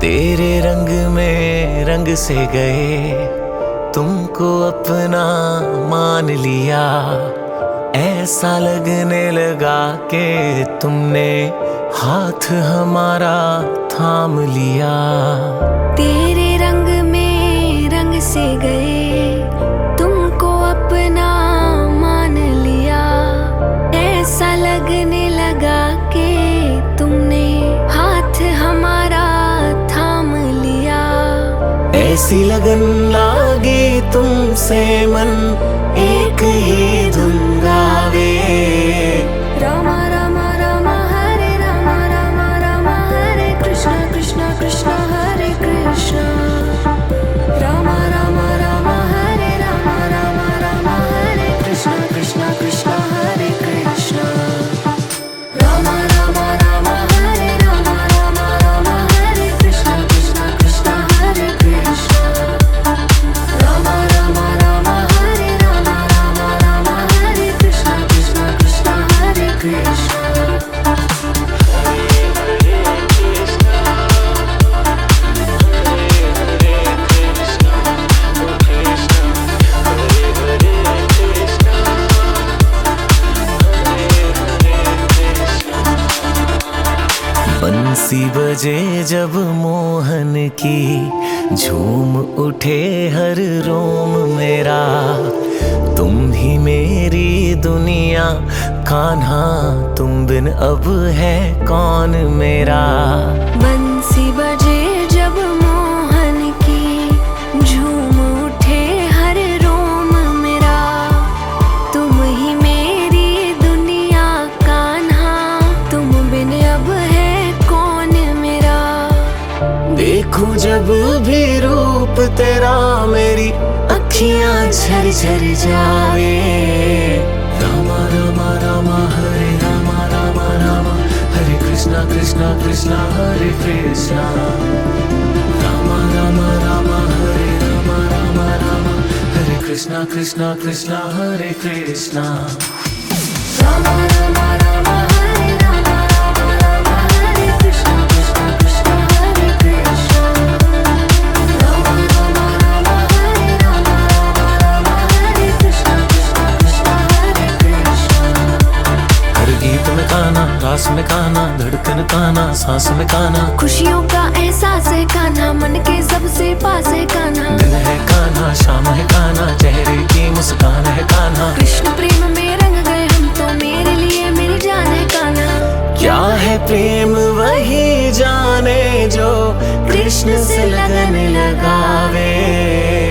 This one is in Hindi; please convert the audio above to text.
तेरे रंग में रंग से गए, तुमको अपना मान लिया। ऐसा लगने लगा कि तुमने हाथ हमारा थाम लिया। तेरे रंग में रंग से गए, तुमको अपना मान लिया। ऐसा लगने लगा कि तुमने हाथ हमारा थाम लिया। ऐसी लगन लागी तुमसे मन एक ही धुन गावे। रामा रामा रामा हरे रामा रामा रामा हरे कृष्णा कृष्णा कृष्णा हरे कृष्णा। रामा रामा रामा हरे रामा रामा रामा हरे कृष्णा कृष्णा कृष्णा हरे कृष्णा। रामा रामा रामा हरे रामा रामा रामा हरे कृष्णा कृष्णा कृष्णा हरे कृष्णा। रामा रामा रामा हरे रामा रामा रामा हरे कृष्णा कृष्णा कृष्णा हरे कृष्णा। बंसी बजे जब मोहन की, झूम उठे हर रोम मेरा। तुम ही मेरी दुनिया कान्हा, तुम बिन अब है कौन मेरा। बंसी बजे जब मोहन की, झूम उठे हर रोम मेरा। तुम ही मेरी दुनिया कान्हा, तुम बिन अब है कौन मेरा। देखूं जब भी रूप तेरा, मेरी अखियां झर जावे। रामा रामा रामा हरे रामा रामा रामा हरे कृष्णा कृष्णा कृष्णा हरे कृष्णा। रामा रामा रामा हरे रामा रामा रामा हरे कृष्णा कृष्णा कृष्णा हरे कृष्णा। रामा रामा रामा हरे रामा रामा रामा हरे कृष्णा कृष्णा कृष्णा हरे कृष्णा। रामा रामा रामा हरे रामा रामा रामा हरे कृष्णा कृष्णा कृष्णा हरे कृष्णा। हर गीत में काना, रास में काना, धड़कन काना, सांस में काना। खुशियों का एहसास है कान्हा, मन के सबसे पास है कान्हा। दिन है कान्हा, शाम है कान्हा, चेहरे की मुस्कान है कान्हा। कृष्ण प्रेम में रंग गए हम तो, मेरे लिए मेरी जान है कान्हा। क्या है प्रेम वही जाने, जो कृष्ण से लगन लगावे।